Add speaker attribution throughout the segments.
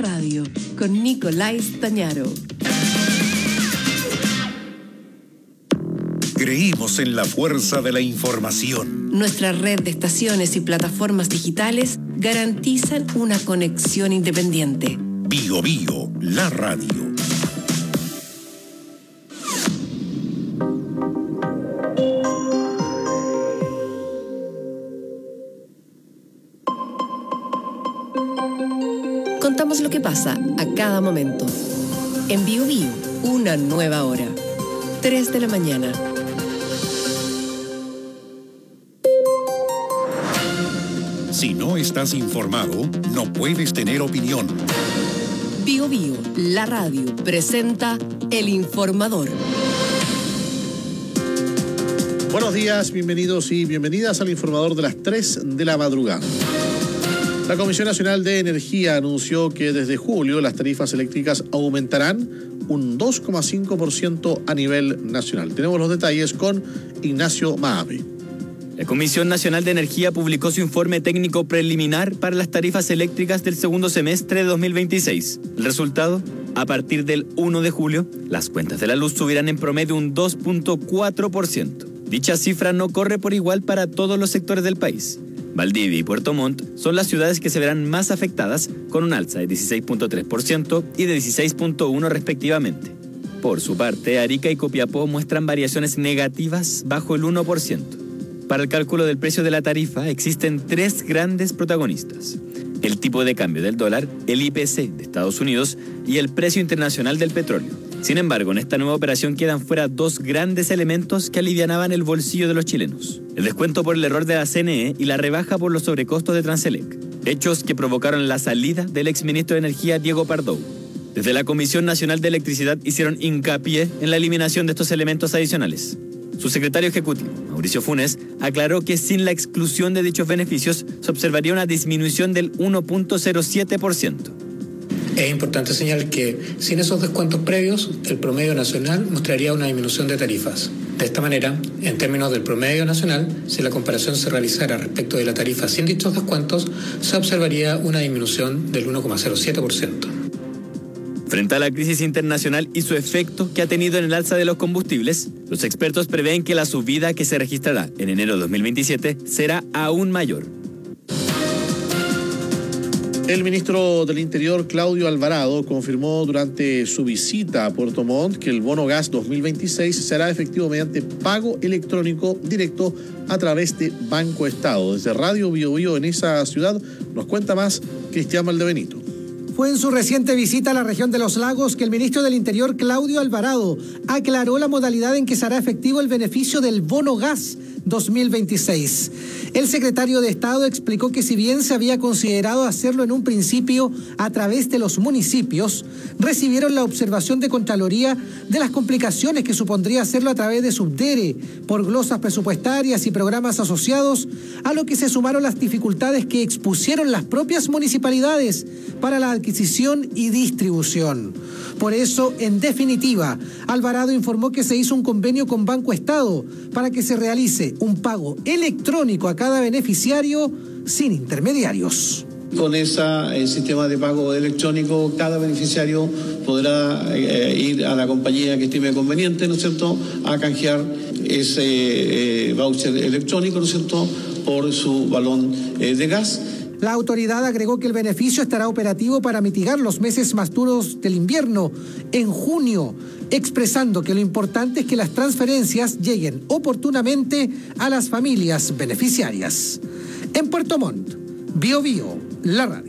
Speaker 1: radio con Nicolás Tañaro.
Speaker 2: Creímos en la fuerza de la información.
Speaker 1: Nuestra red de estaciones y plataformas digitales garantizan una conexión independiente.
Speaker 2: Bio Bio, la radio.
Speaker 1: Contamos lo que pasa a cada momento. En Bio Bio, una nueva hora. 3 de la mañana.
Speaker 2: Si no estás informado, no puedes tener opinión.
Speaker 1: Bio Bio, la radio, presenta El Informador.
Speaker 3: Buenos días, bienvenidos y bienvenidas al Informador de las 3 de la madrugada. La Comisión Nacional de Energía anunció que desde julio las tarifas eléctricas aumentarán un 2,5% a nivel nacional. Tenemos los detalles con Ignacio Maabe.
Speaker 4: La Comisión Nacional de Energía publicó su informe técnico preliminar para las tarifas eléctricas del segundo semestre de 2026. El resultado: a partir del 1 de julio, las cuentas de la luz subirán en promedio un 2,4%. Dicha cifra no corre por igual para todos los sectores del país. Valdivia y Puerto Montt son las ciudades que se verán más afectadas, con un alza de 16,3% y de 16,1% respectivamente. Por su parte, Arica y Copiapó muestran variaciones negativas bajo el 1%. Para el cálculo del precio de la tarifa existen 3 grandes protagonistas: el tipo de cambio del dólar, el IPC de Estados Unidos y el precio internacional del petróleo. Sin embargo, en esta nueva operación quedan fuera 2 grandes elementos que alivianaban el bolsillo de los chilenos: el descuento por el error de la CNE y la rebaja por los sobrecostos de Transelec, hechos que provocaron la salida del exministro de Energía Diego Pardo. Desde la Comisión Nacional de Electricidad hicieron hincapié en la eliminación de estos elementos adicionales. Su secretario ejecutivo, Mauricio Funes, aclaró que sin la exclusión de dichos beneficios se observaría una disminución del 1,07%.
Speaker 5: Es importante señalar que sin esos descuentos previos, el promedio nacional mostraría una disminución de tarifas. De esta manera, en términos del promedio nacional, si la comparación se realizara respecto de la tarifa sin dichos descuentos, se observaría una disminución del 1,07%.
Speaker 4: Frente a la crisis internacional y su efecto que ha tenido en el alza de los combustibles, los expertos prevén que la subida que se registrará en enero de 2027 será aún mayor.
Speaker 3: El ministro del Interior, Claudio Alvarado, confirmó durante su visita a Puerto Montt que el bono gas 2026 será efectivo mediante pago electrónico directo a través de Banco Estado. Desde Radio Bio Bio en esa ciudad nos cuenta más Cristian Valdebenito.
Speaker 6: Fue en su reciente visita a la región de Los Lagos que el ministro del Interior, Claudio Alvarado, aclaró la modalidad en que será efectivo el beneficio del bono gas 2026. El secretario de Estado explicó que si bien se había considerado hacerlo en un principio a través de los municipios, recibieron la observación de Contraloría de las complicaciones que supondría hacerlo a través de Subdere, por glosas presupuestarias y programas asociados, a lo que se sumaron las dificultades que expusieron las propias municipalidades para la adquisición y distribución. Por eso, en definitiva, Alvarado informó que se hizo un convenio con Banco Estado para que se realice un pago electrónico a cada beneficiario sin intermediarios.
Speaker 7: Con ese sistema de pago electrónico, cada beneficiario podrá ir a la compañía que estime conveniente, ¿no es cierto?, a canjear ese voucher electrónico, ¿no es cierto?, por su balón de gas.
Speaker 6: La autoridad agregó que el beneficio estará operativo para mitigar los meses más duros del invierno en junio, expresando que lo importante es que las transferencias lleguen oportunamente a las familias beneficiarias. En Puerto Montt, Bio Bio, la radio.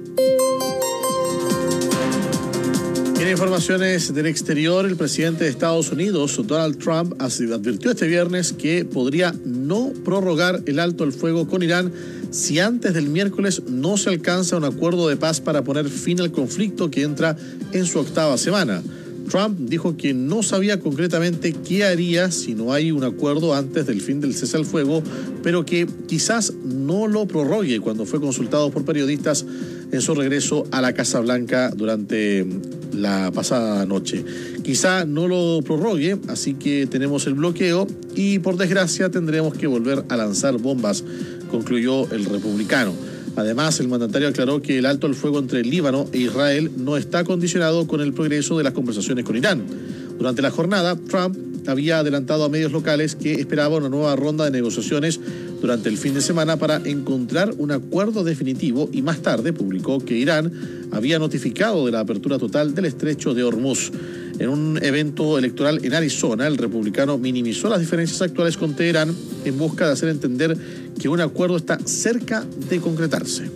Speaker 3: En informaciones del exterior, el presidente de Estados Unidos, Donald Trump, advirtió este viernes que podría no prorrogar el alto el fuego con Irán si antes del miércoles no se alcanza un acuerdo de paz para poner fin al conflicto que entra en su 8ª semana. Trump dijo que no sabía concretamente qué haría si no hay un acuerdo antes del fin del cese al fuego, pero que quizás no lo prorrogue cuando fue consultado por periodistas en su regreso a la Casa Blanca durante la pasada noche. Quizá no lo prorrogue, así que tenemos el bloqueo y por desgracia tendremos que volver a lanzar bombas, concluyó el republicano. Además, el mandatario aclaró que el alto al fuego entre el Líbano e Israel no está condicionado con el progreso de las conversaciones con Irán. Durante la jornada, Trump había adelantado a medios locales que esperaba una nueva ronda de negociaciones durante el fin de semana para encontrar un acuerdo definitivo y más tarde publicó que Irán había notificado de la apertura total del estrecho de Hormuz. En un evento electoral en Arizona, el republicano minimizó las diferencias actuales con Teherán en busca de hacer entender que un acuerdo está cerca de concretarse.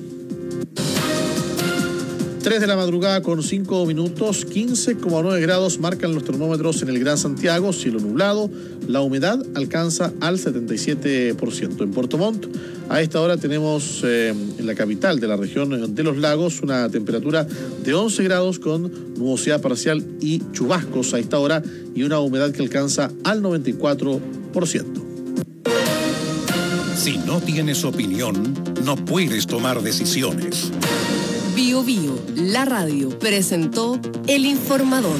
Speaker 3: 3 de la madrugada con 5 minutos, 15,9 grados marcan los termómetros en el Gran Santiago, cielo nublado, la humedad alcanza al 77%. En Puerto Montt, a esta hora tenemos en la capital de la región de los lagos una temperatura de 11 grados con nubosidad parcial y chubascos a esta hora y una humedad que alcanza al 94%.
Speaker 2: Si no tienes opinión, no puedes tomar decisiones.
Speaker 1: Bio Bio, la radio, presentó El Informador.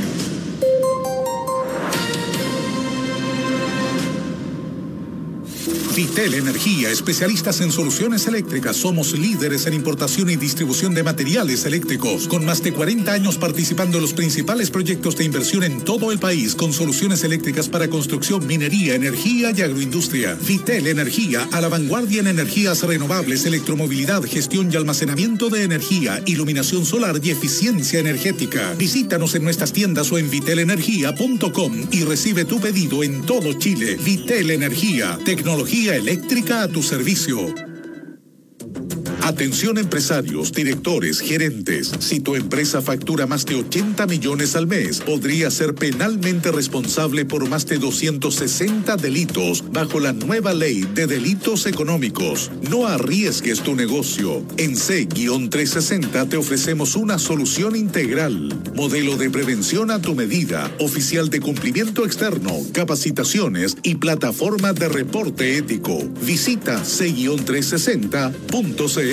Speaker 8: Vitel Energía, especialistas en soluciones eléctricas. Somos líderes en importación y distribución de materiales eléctricos, con más de 40 años participando en los principales proyectos de inversión en todo el país, con soluciones eléctricas para construcción, minería, energía y agroindustria. Vitel Energía, a la vanguardia en energías renovables, electromovilidad, gestión y almacenamiento de energía, iluminación solar y eficiencia energética. Visítanos en nuestras tiendas o en vitelenergia.com y recibe tu pedido en todo Chile. Vitel Energía, tecnología eléctrica a tu servicio. Atención empresarios, directores, gerentes. Si tu empresa factura más de 80 millones al mes, podría ser penalmente responsable por más de 260 delitos bajo la nueva ley de delitos económicos. No arriesgues tu negocio. En C-360 te ofrecemos una solución integral. Modelo de prevención a tu medida, oficial de cumplimiento externo, capacitaciones y plataforma de reporte ético. Visita C-360.cl.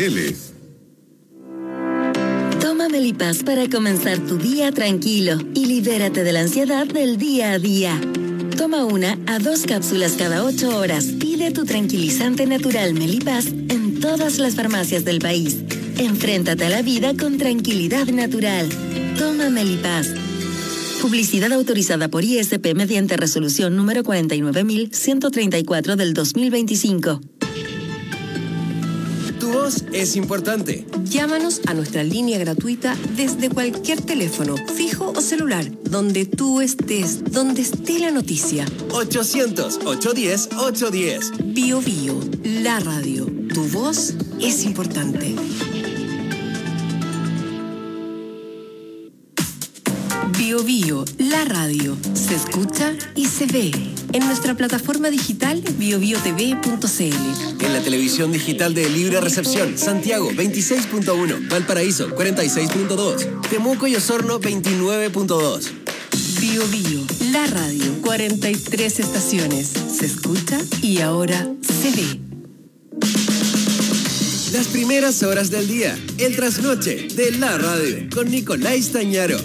Speaker 9: Toma Melipaz para comenzar tu día tranquilo y libérate de la ansiedad del día a día. Toma 1 a 2 cápsulas cada 8 horas. Pide tu tranquilizante natural Melipaz en todas las farmacias del país. Enfréntate a la vida con tranquilidad natural. Toma Melipaz. Publicidad autorizada por ISP mediante resolución número 49.134 del 2025.
Speaker 10: Tu voz es importante.
Speaker 1: Llámanos a nuestra línea gratuita desde cualquier teléfono, fijo o celular, donde tú estés, donde esté la noticia.
Speaker 10: 800-810-810.
Speaker 1: Bio Bio, la radio. Tu voz es importante. Bio Bio, la radio. Se escucha y se ve. En nuestra plataforma digital biobiotv.cl.
Speaker 10: En la televisión digital de Libre Recepción, Santiago 26.1, Valparaíso 46.2, Temuco y Osorno 29.2.
Speaker 1: Bio Bio, la radio, 43 estaciones. Se escucha y ahora se ve.
Speaker 10: Las primeras horas del día, el trasnoche de la radio, con Nicolás Tañaro.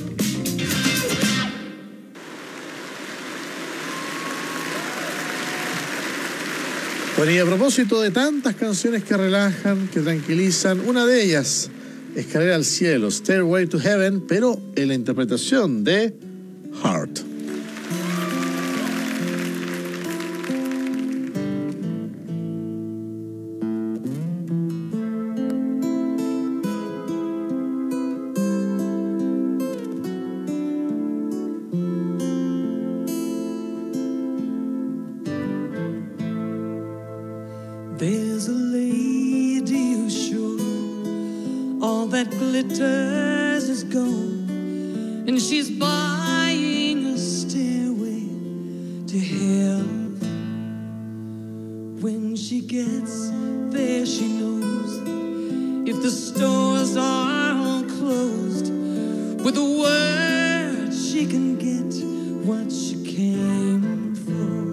Speaker 3: Bueno, y a propósito de tantas canciones que relajan, que tranquilizan, una de ellas, Escalera al Cielo, Stairway to Heaven, pero en la interpretación de Heart.
Speaker 11: There's a lady who's sure all that glitters is gold, and she's buying a stairway to hell. When she gets there, she knows if the stores are all closed, with a word she can get what she came for.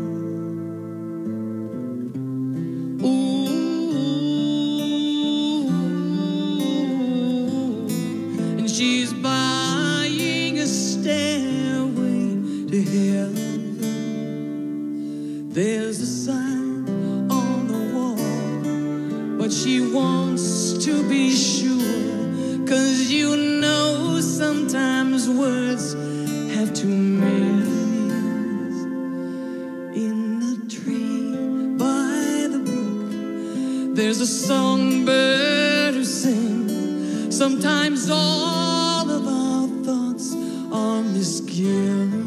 Speaker 11: She's buying a stairway to hell. There's a sign on the wall, but she wants to to be sure, 'cause you know sometimes words have two meanings. In a tree by the brook, there's a songbird who sings. Sometimes all of our thoughts are misgiven.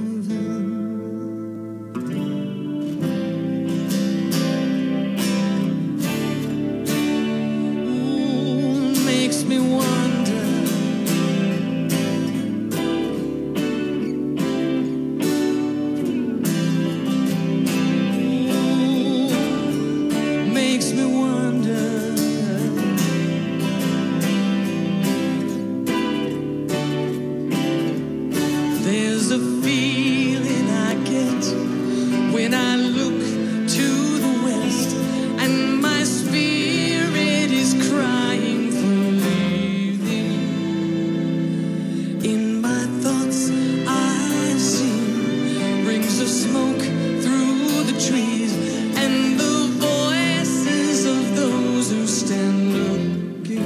Speaker 11: Makes me wonder. Makes me wonder. There's a feeling I get when I look to the west, and my spirit is crying for leaving. In my thoughts I see rings of smoke through the trees, and the voices of those who stand looking.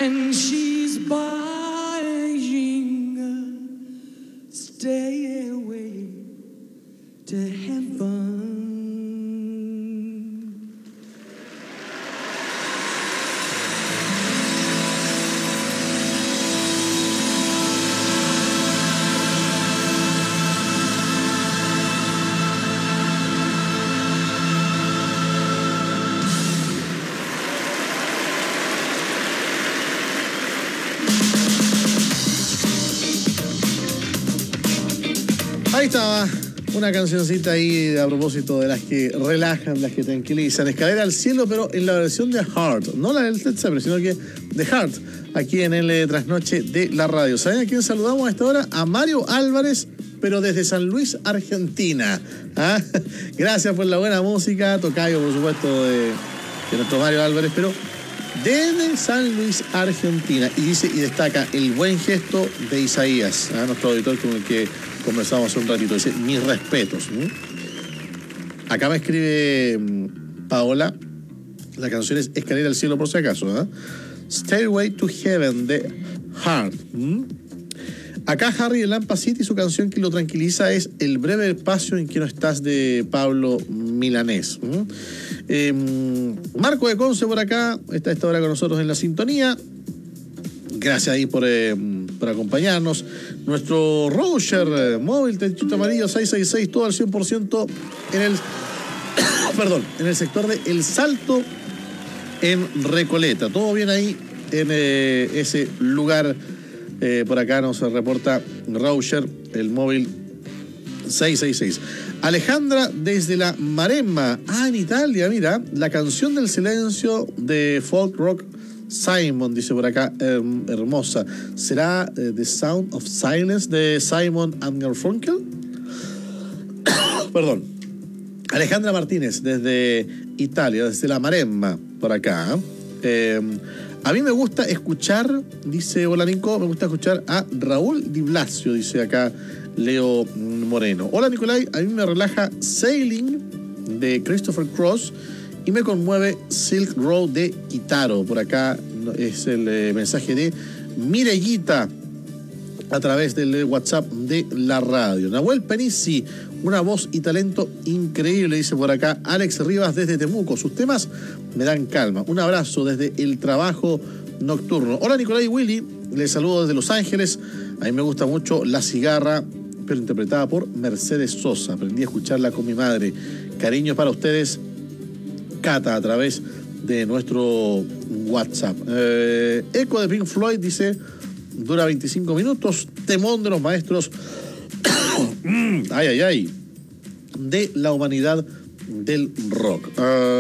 Speaker 11: and she's buying a stairway to heaven.
Speaker 3: Ahí estaba una cancioncita ahí a propósito de las que relajan, las que tranquilizan. Escalera al cielo, pero en la versión de Heart. No la del Led Zeppelin, sino que de Heart, aquí en el Trasnoche de la radio. ¿Saben a quién saludamos a esta hora? A Mario Álvarez, pero desde San Luis, Argentina. ¿Ah? Gracias por la buena música. Tocayo, por supuesto, de nuestro Mario Álvarez, pero desde San Luis, Argentina. Y dice y destaca el buen gesto de Isaías, nuestro auditor con el que conversamos hace un ratito. Dice, mis respetos. Acá me escribe Paola, la canción es Escalera al cielo, por si acaso. Stairway to Heaven de Heart. Acá Harry de Lampa City, su canción que lo tranquiliza es El breve espacio en que no estás, de Pablo Milanés. Marco de Conce por acá, está a esta hora con nosotros en la sintonía. Gracias ahí por acompañarnos. Nuestro Roger móvil, techito amarillo 666, todo al 100% en el en el sector de El Salto, en Recoleta. Todo bien ahí en ese lugar. Por acá nos reporta Roger, el móvil 666. Alejandra desde la Maremma, en Italia, mira, la canción del silencio de folk rock Simon, dice por acá, hermosa. ¿Será The Sound of Silence de Simon and Garfunkel? Perdón. Alejandra Martínez desde Italia, desde la Maremma, por acá. A mí me gusta escuchar, dice hola Nico, me gusta escuchar a Raúl Di Blasio, dice acá Leo Moreno. Hola Nicolai, a mí me relaja Sailing de Christopher Cross y me conmueve Silk Road de Kitaro. Por acá es el mensaje de Mirellita a través del WhatsApp de la radio. Nahuel Penisi, una voz y talento increíble, dice por acá Alex Rivas desde Temuco. Sus temas me dan calma. Un abrazo desde el trabajo nocturno. Hola Nicolai y Willy, les saludo desde Los Ángeles. A mí me gusta mucho La Cigarra, pero interpretada por Mercedes Sosa. Aprendí a escucharla con mi madre. Cariño para ustedes, Cata, a través de nuestro WhatsApp. Eco de Pink Floyd dice, dura 25 minutos, temón de los maestros de la humanidad del rock.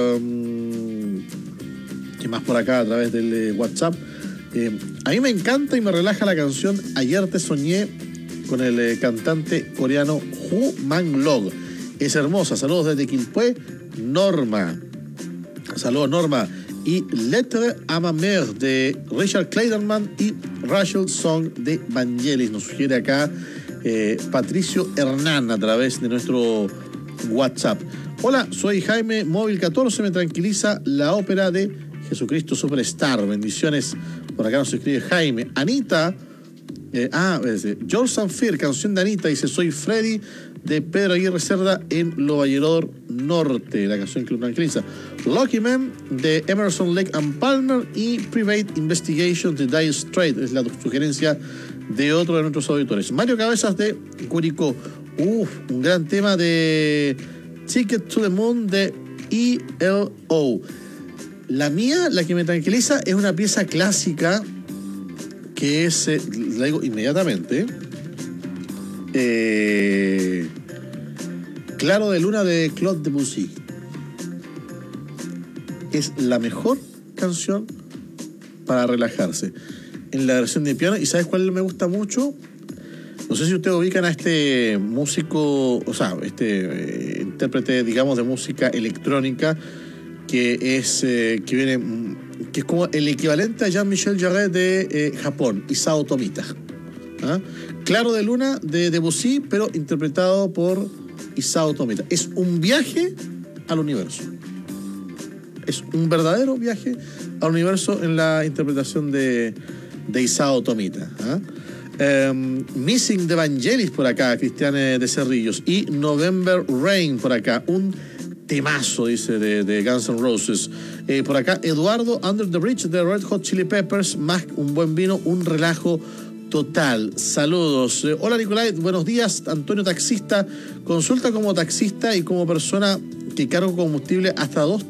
Speaker 3: ¿Qué más por acá a través del WhatsApp? A mí me encanta y me relaja la canción Ayer te soñé con el cantante coreano Hu Man Log. Es hermosa. Saludos desde Quilpué, Norma. Saludos Norma. Y Lettre à ma mère de Richard Clayderman y Rachel Song de Vangelis. Nos sugiere acá Patricio Hernán a través de nuestro WhatsApp. Hola, soy Jaime, móvil 14, me tranquiliza la ópera de Jesucristo Superstar. Bendiciones. Por acá nos escribe Jaime. Anita, George Sanfir, canción de Anita, dice, soy Freddy de Pedro Aguirre Cerda en Lovalledor Norte, la canción que lo tranquiliza. Lucky Man de Emerson, Lake and Palmer y Private Investigation de Dire Straits, es la sugerencia de otro de nuestros auditores. Mario Cabezas de Curicó, un gran tema de Ticket to the Moon de ELO. La mía, la que me tranquiliza, es una pieza clásica que es, la digo inmediatamente, Claro de Luna de Claude Debussy. Es la mejor canción para relajarse en la versión de piano. ¿Y sabes cuál me gusta mucho? No sé si ustedes ubican a este músico, o sea, intérprete, digamos, de música electrónica que es que es como el equivalente a Jean-Michel Jarre de Japón, Isao Tomita. Claro de Luna de Debussy, pero interpretado por Isao Tomita. Es un viaje al universo. Es un verdadero viaje al universo en la interpretación de Isao Tomita. Missing the Evangelis por acá, Cristian de Cerrillos. Y November Rain por acá, un temazo, dice, de Guns N' Roses. Por acá, Eduardo, Under the Bridge de Red Hot Chili Peppers, más un buen vino, un relajo total. Saludos. Hola Nicolai, buenos días. Antonio, taxista. Consulta como taxista y como persona que cargo combustible hasta 2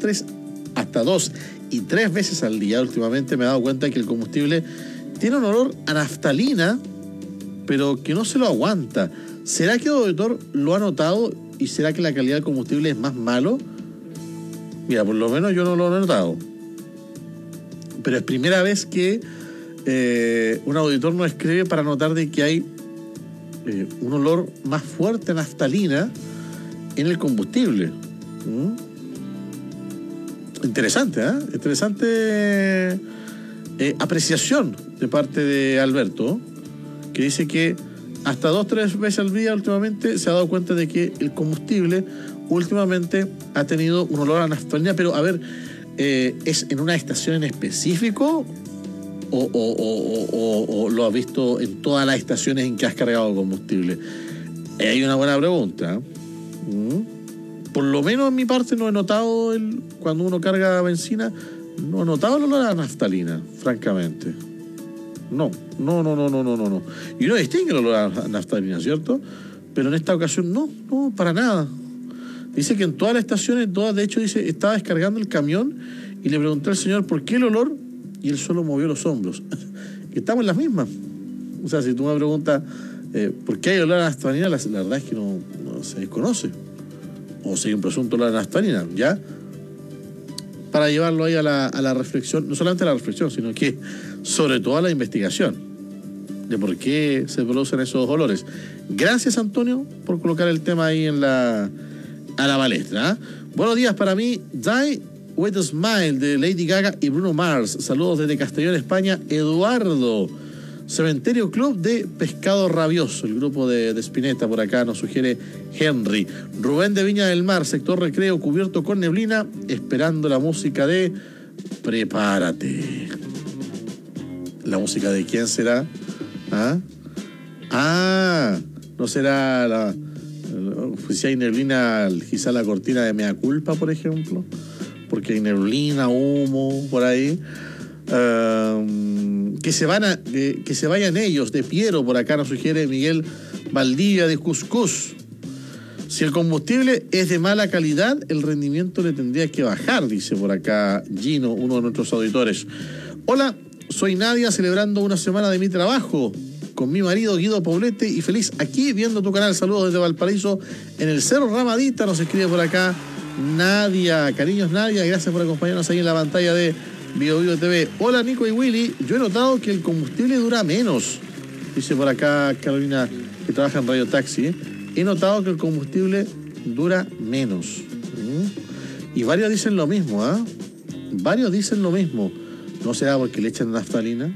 Speaker 3: y 3 veces al día. Últimamente me he dado cuenta que el combustible tiene un olor a naftalina, pero que no se lo aguanta. ¿Será que el auditor lo ha notado y será que la calidad del combustible es más malo? Mira, por lo menos yo no lo he notado. Pero es primera vez que un auditor nos escribe para notar de que hay un olor más fuerte a naftalina en el combustible. Interesante, ¿eh? Interesante apreciación de parte de Alberto, que dice que hasta 2-3 veces al día últimamente se ha dado cuenta de que el combustible últimamente ha tenido un olor a naftalina. Pero a ver, ¿es en una estación en específico o lo has visto en todas las estaciones en que has cargado combustible? Hay una buena pregunta. Por lo menos en mi parte no he notado, cuando uno carga benzina, no he notado el olor a naftalina, francamente. No. Y uno distingue el olor a naftalina, ¿cierto? Pero en esta ocasión no, para nada. Dice que en todas las estaciones, de hecho, dice, estaba descargando el camión y le pregunté al señor por qué el olor, y él solo movió los hombros. Estamos en las mismas. O sea, si tú me preguntas por qué hay olor a naftalina, la verdad es que no se desconoce. O si hay un presunto olor a naftalina, ¿ya? Para llevarlo ahí a la reflexión, no solamente a la reflexión, sino que sobre todo a la investigación de por qué se producen esos olores. Gracias, Antonio, por colocar el tema ahí a la palestra. Buenos días para mí, Die With a Smile de Lady Gaga y Bruno Mars. Saludos desde Castellón, España, Eduardo. Cementerio Club de Pescado Rabioso, el grupo de Spinetta, por acá nos sugiere Henry. Rubén de Viña del Mar, sector recreo cubierto con neblina, esperando la música de Prepárate. ¿La música de quién será? ¿No será si hay neblina, quizá la cortina de Mea Culpa, por ejemplo? Porque hay neblina, humo, por ahí. Que se vayan ellos, de Piero, por acá nos sugiere Miguel Valdivia de Cuscús. Si el combustible es de mala calidad, el rendimiento le tendría que bajar, dice por acá Gino, uno de nuestros auditores. Hola, soy Nadia, celebrando una semana de mi trabajo con mi marido Guido Poblete y feliz aquí viendo tu canal. Saludos desde Valparaíso, en el Cerro Ramadita, nos escribe por acá Nadia. Cariños, Nadia, gracias por acompañarnos ahí en la pantalla de BioBio TV. Hola, Nico y Willy, yo he notado que el combustible dura menos, dice por acá Carolina, que trabaja en Radio Taxi. He notado que el combustible dura menos. Y varios dicen lo mismo, Varios dicen lo mismo. ¿No será porque le echan naftalina?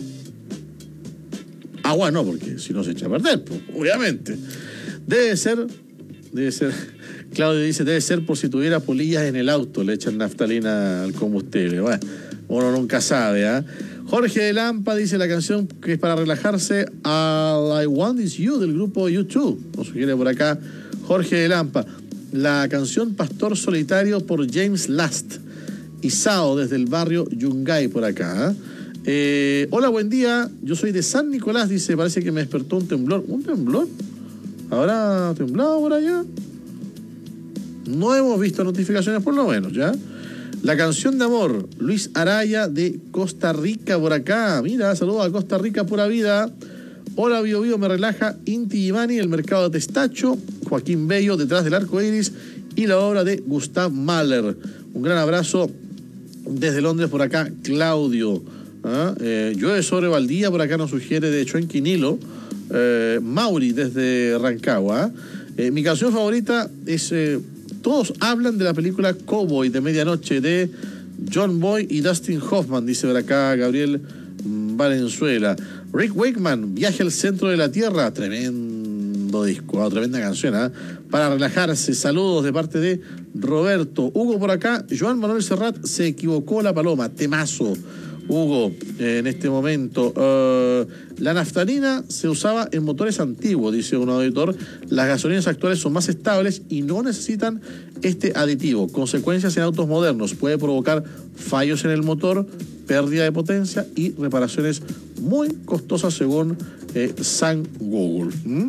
Speaker 3: Agua no, porque si no se echa a perder, pues, obviamente. Debe ser. Claudio dice, debe ser por si tuviera polillas en el auto, le echan naftalina al combustible. Bueno, uno nunca sabe, Jorge de Lampa dice la canción que es para relajarse, All I Want Is You, del grupo U2. Nos sugiere por acá Jorge de Lampa. La canción Pastor Solitario por James Last. Isao desde el barrio Yungay por acá. Hola, buen día. Yo soy de San Nicolás, dice, parece que me despertó un temblor. ¿Un temblor? ¿Habrá temblado por allá? No hemos visto notificaciones por lo menos, ¿ya? La canción de amor, Luis Araya de Costa Rica por acá. Mira, saludos a Costa Rica, pura vida. Hola, Bio Bio, me relaja Inti Gimani, el mercado de Testacho, Joaquín Bello, detrás del arco iris, y la obra de Gustav Mahler. Un gran abrazo desde Londres por acá, Claudio. Llueve sobre Valdía, por acá nos sugiere de Chuenquinilo. Mauri desde Rancagua. Mi canción favorita es todos hablan de la película Cowboy de Medianoche de John Boy y Dustin Hoffman, dice por acá Gabriel Valenzuela. Rick Wakeman, Viaje al centro de la Tierra, tremendo disco, tremenda canción, para relajarse. Saludos de parte de Roberto. Hugo por acá, Joan Manuel Serrat, se equivocó la paloma, temazo. Hugo, en este momento, la naftalina se usaba en motores antiguos, dice un auditor. Las gasolinas actuales son más estables y no necesitan este aditivo. Consecuencias en autos modernos: puede provocar fallos en el motor, pérdida de potencia y reparaciones muy costosas, según San Google.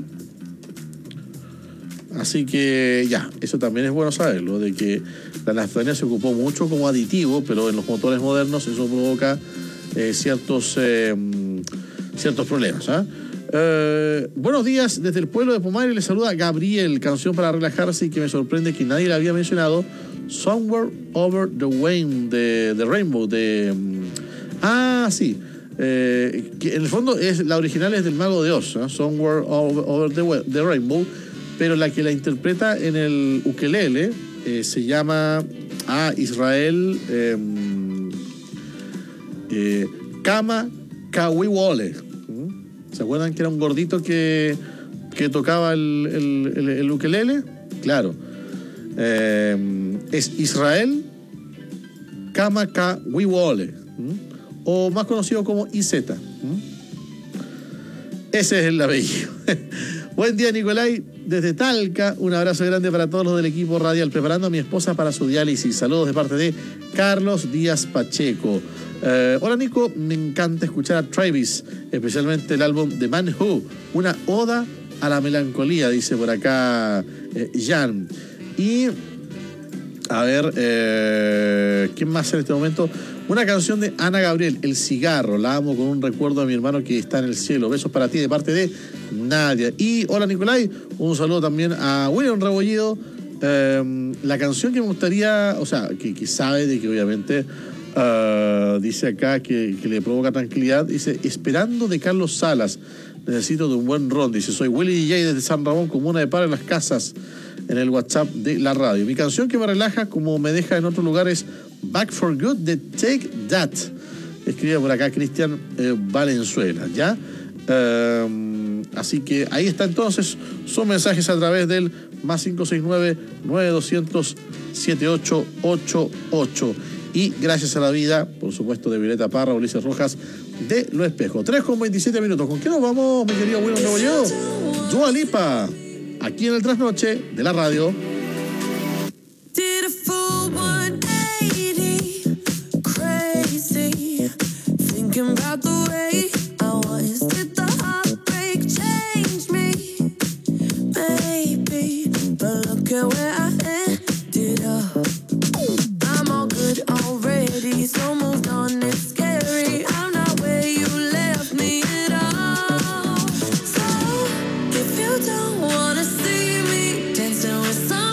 Speaker 3: Así que ya, eso también es bueno saberlo, de que la naftalina se ocupó mucho como aditivo, pero en los motores modernos eso provoca ciertos problemas. Buenos días, desde el pueblo de Pomare les saluda Gabriel, canción para relajarse y que me sorprende que nadie la había mencionado, Somewhere Over the Rainbow, sí. Que en el fondo la original es del Mago de Oz, Somewhere Over the Rainbow, pero la que la interpreta en el ukelele se llama Israel Kama Kawiwole. ¿Se acuerdan que era un gordito que tocaba el ukelele? Claro. Es Israel Kama Kawiwole, o más conocido como IZ. Ese es el apellido. Buen día, Nicolai, desde Talca. Un abrazo grande para todos los del equipo radial, preparando a mi esposa para su diálisis. Saludos de parte de Carlos Díaz Pacheco. Hola, Nico, me encanta escuchar a Travis, especialmente el álbum The Man Who, una oda a la melancolía, dice por acá Jan. Y a ver, ¿quién más en este momento? Una canción de Ana Gabriel, El Cigarro. La amo con un recuerdo de mi hermano que está en el cielo. Besos para ti de parte de Nadia. Y hola, Nicolai, un saludo también a William Rebollido. La canción que me gustaría, o sea, que sabe de que obviamente dice acá que le provoca tranquilidad, dice Esperando, de Carlos Salas. Necesito de un buen ron, dice. Soy Willy DJ desde San Ramón, comuna de Paro en las Casas, en el WhatsApp de la radio. Mi canción que me relaja como me deja en otros lugares, Back for Good de Take That. Escribe por acá Cristian Valenzuela, ¿ya? Así que ahí está entonces. Son mensajes a través del +569-9200-7888. Y gracias a la vida, por supuesto, de Violeta Parra, Ulises Rojas, de Lo Espejo. 3:27. ¿Con qué nos vamos, mi querido William Rebolledo? Dua Lipa, aquí en el Trasnoche de la radio.
Speaker 11: About the way I was, did the heartbreak change me? Maybe, but look at where I ended up. I'm all good already, so moved on, it's scary. I'm not where you left me at all. So, if you don't wanna see me dancing with someone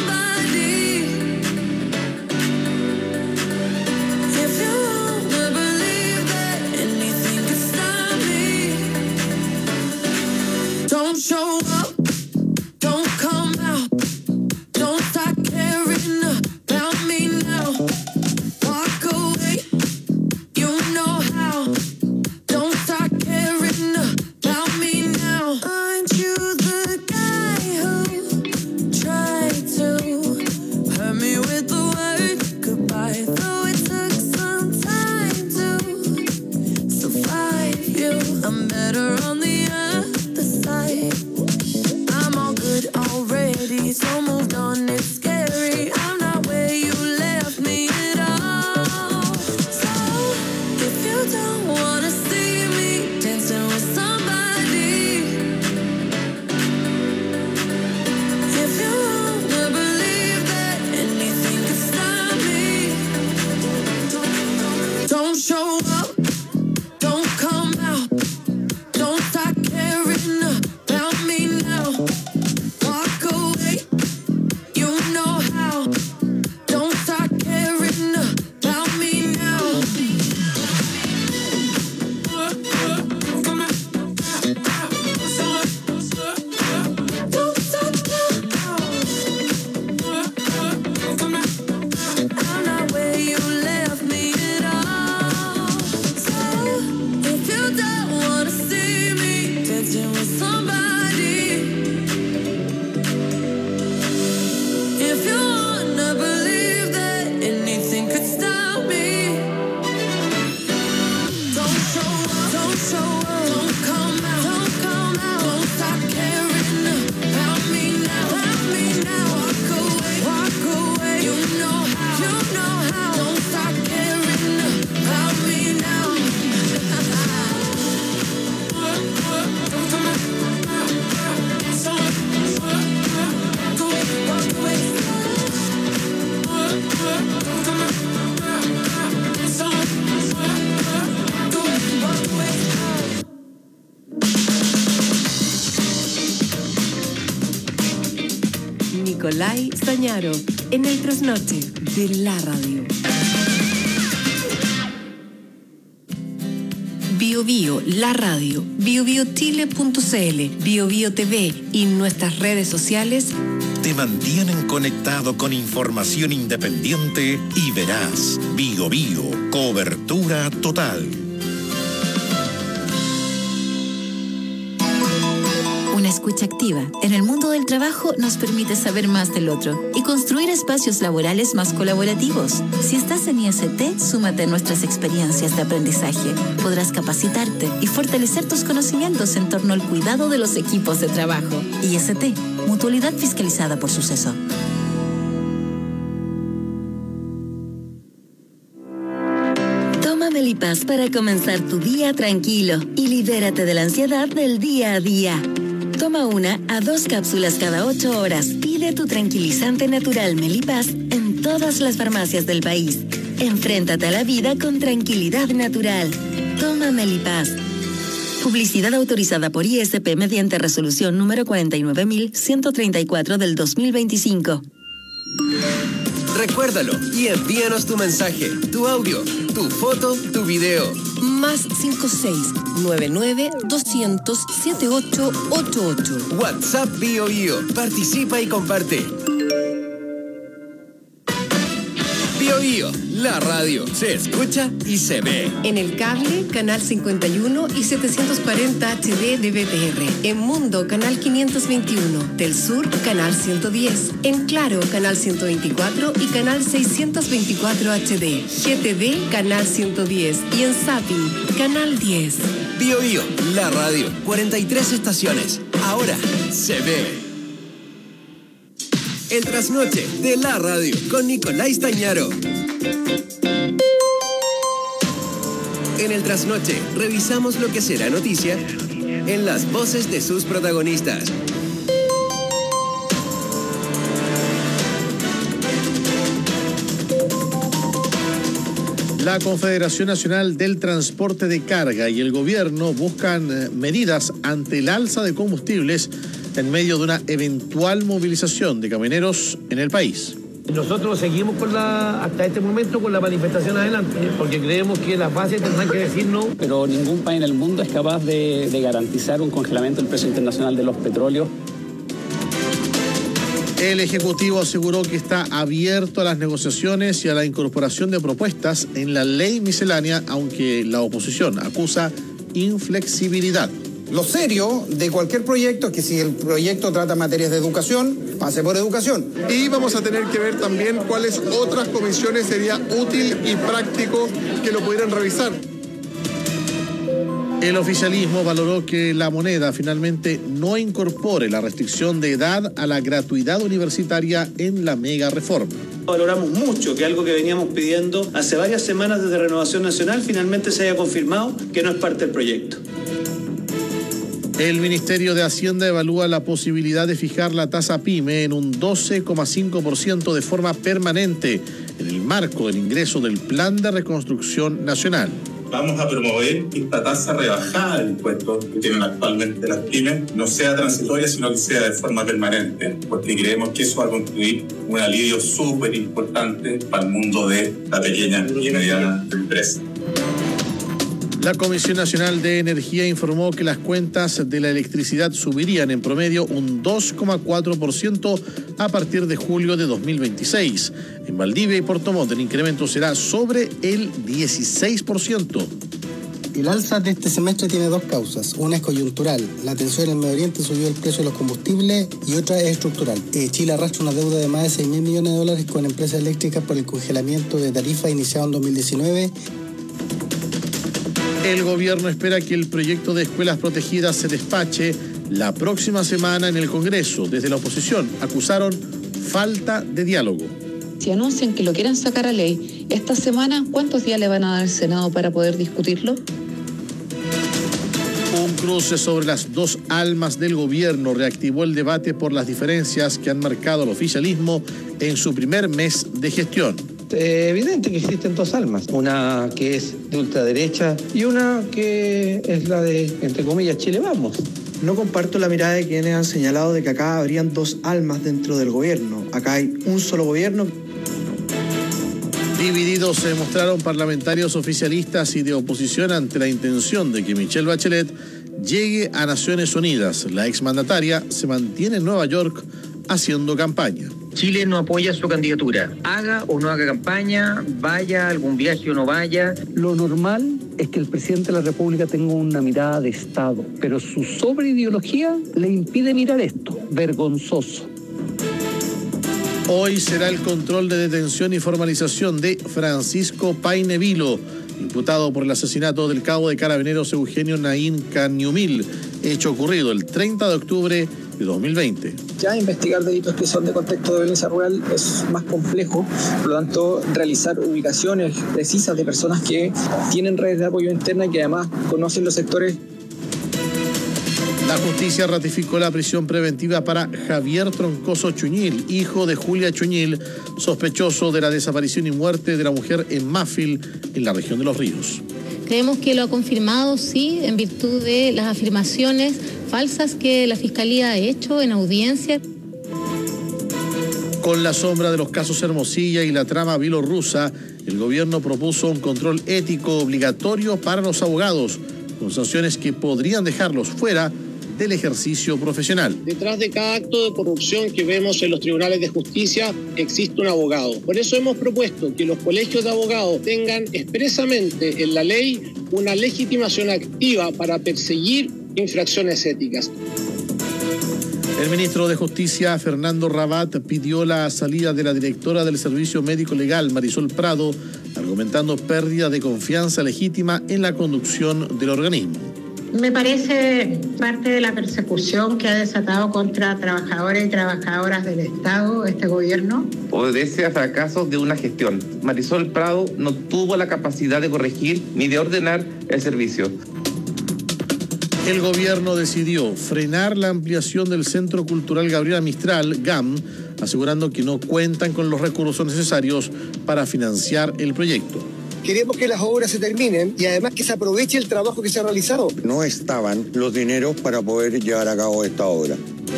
Speaker 1: Nicolai Stañaro, en el trasnoche de la radio. Bio Bio, la radio, biobiochile.cl, Bio Bio TV y nuestras redes sociales
Speaker 2: te mantienen conectado con información independiente y veraz. Bio Bio, cobertura total.
Speaker 12: Una escucha activa en el mundo del trabajo nos permite saber más del otro y construir espacios laborales más colaborativos. Si estás en IST, súmate a nuestras experiencias de aprendizaje. Podrás capacitarte y fortalecer tus conocimientos en torno al cuidado de los equipos de trabajo. IST, Mutualidad fiscalizada por Suceso.
Speaker 9: Toma Melipaz para comenzar tu día tranquilo y libérate de la ansiedad del día a día. Toma 1 a 2 cápsulas cada 8 horas. Pide tu tranquilizante natural Melipaz en todas las farmacias del país. Enfréntate a la vida con tranquilidad natural. Toma Melipaz. Publicidad autorizada por ISP mediante resolución número 49.134 del 2025.
Speaker 10: Recuérdalo y envíanos tu mensaje, tu audio, tu foto, tu video.
Speaker 1: Más 56-99-200-7888.
Speaker 10: WhatsApp Bio Bio. Participa y comparte. Bio Bio, la radio. Se escucha y se ve.
Speaker 1: En el cable, canal 51 y 740 HD de BTR. En Mundo, canal 521. Del Sur, canal 110. En Claro, canal 124 y canal 624 HD. GTV, canal 110. Y en Zapping, canal 10.
Speaker 10: Bio Bio, la radio. 43 estaciones. Ahora se ve. El trasnoche de la radio con Nicolai Stañaro. En el trasnoche revisamos lo que será noticia en las voces de sus protagonistas.
Speaker 3: La Confederación Nacional del Transporte de Carga y el gobierno buscan medidas ante el alza de combustibles en medio de una eventual movilización de camioneros en el país.
Speaker 13: Nosotros seguimos hasta este momento con la manifestación adelante, porque creemos que las bases tendrán que decir no.
Speaker 14: Pero ningún país en el mundo es capaz de garantizar un congelamiento del precio internacional de los petróleos.
Speaker 3: El Ejecutivo aseguró que está abierto a las negociaciones y a la incorporación de propuestas en la ley miscelánea, aunque la oposición acusa inflexibilidad.
Speaker 15: Lo serio de cualquier proyecto es que si el proyecto trata materias de educación, pase por educación.
Speaker 16: Y vamos a tener que ver también cuáles otras comisiones sería útil y práctico que lo pudieran revisar.
Speaker 3: El oficialismo valoró que la moneda finalmente no incorpore la restricción de edad a la gratuidad universitaria en la mega reforma.
Speaker 17: Valoramos mucho que algo que veníamos pidiendo hace varias semanas desde Renovación Nacional finalmente se haya confirmado que no es parte del proyecto.
Speaker 3: El Ministerio de Hacienda evalúa la posibilidad de fijar la tasa PYME en un 12,5% de forma permanente en el marco del ingreso del Plan de Reconstrucción Nacional.
Speaker 18: Vamos a promover que esta tasa rebajada del impuesto que tienen actualmente las pymes no sea transitoria, sino que sea de forma permanente, porque creemos que eso va a constituir un alivio súper importante para el mundo de la pequeña y mediana empresa.
Speaker 3: La Comisión Nacional de Energía informó que las cuentas de la electricidad subirían en promedio un 2,4% a partir de julio de 2026. En Valdivia y Puerto Montt el incremento será sobre el 16%.
Speaker 19: El alza de este semestre tiene dos causas. Una es coyuntural. La tensión en el Medio Oriente subió el precio de los combustibles y otra es estructural. Chile arrastra una deuda de más de 6.000 millones de dólares con empresas eléctricas por el congelamiento de tarifas iniciado en 2019.
Speaker 3: El gobierno espera que el proyecto de escuelas protegidas se despache la próxima semana en el Congreso. Desde la oposición acusaron falta de diálogo.
Speaker 20: Si anuncian que lo quieren sacar a ley esta semana, ¿cuántos días le van a dar al Senado para poder discutirlo?
Speaker 3: Un cruce sobre las dos almas del gobierno reactivó el debate por las diferencias que han marcado al oficialismo en su primer mes de gestión.
Speaker 13: Evidente que existen dos almas, una que es de ultraderecha y una que es la de, entre comillas, Chile Vamos.
Speaker 21: No comparto la mirada de quienes han señalado de que acá habrían dos almas dentro del gobierno. Acá hay un solo gobierno.
Speaker 3: Divididos se mostraron parlamentarios oficialistas y de oposición ante la intención de que Michelle Bachelet llegue a Naciones Unidas. La exmandataria se mantiene en Nueva York haciendo campaña.
Speaker 22: Chile no apoya su candidatura. Haga o no haga campaña, vaya a algún viaje o no vaya.
Speaker 23: Lo normal es que el presidente de la República tenga una mirada de Estado, pero su sobreideología le impide mirar esto. Vergonzoso.
Speaker 3: Hoy será el control de detención y formalización de Francisco Paine Vilo, imputado por el asesinato del cabo de Carabineros Eugenio Naín Cañumil, hecho ocurrido el 30 de octubre de 2020.
Speaker 24: Ya investigar delitos que son de contexto de violencia rural es más complejo, por lo tanto realizar ubicaciones precisas de personas que tienen redes de apoyo interna y que además conocen los sectores.
Speaker 3: La justicia ratificó la prisión preventiva para Javier Troncoso Chuñil, hijo de Julia Chuñil, sospechoso de la desaparición y muerte de la mujer en Mafil, en la región de Los Ríos.
Speaker 25: Creemos que lo ha confirmado, sí, en virtud de las afirmaciones falsas que la Fiscalía ha hecho en audiencia.
Speaker 3: Con la sombra de los casos Hermosilla y la trama bielorrusa, el gobierno propuso un control ético obligatorio para los abogados, con sanciones que podrían dejarlos fuera del ejercicio profesional.
Speaker 26: Detrás de cada acto de corrupción que vemos en los tribunales de justicia existe un abogado. Por eso hemos propuesto que los colegios de abogados tengan expresamente en la ley una legitimación activa para perseguir infracciones éticas.
Speaker 3: El ministro de Justicia, Fernando Rabat, pidió la salida de la directora del Servicio Médico Legal, Marisol Prado, argumentando pérdida de confianza legítima en la conducción del organismo.
Speaker 27: Me parece parte de la persecución que ha desatado contra trabajadores y trabajadoras del Estado este gobierno.
Speaker 28: Obedece a fracasos de una gestión. Marisol Prado no tuvo la capacidad de corregir ni de ordenar el servicio.
Speaker 3: El gobierno decidió frenar la ampliación del Centro Cultural Gabriela Mistral, GAM, asegurando que no cuentan con los recursos necesarios para financiar el proyecto.
Speaker 29: Queremos que las obras se terminen y además que se aproveche el trabajo que se ha realizado.
Speaker 30: No estaban los dineros para poder llevar a cabo esta obra.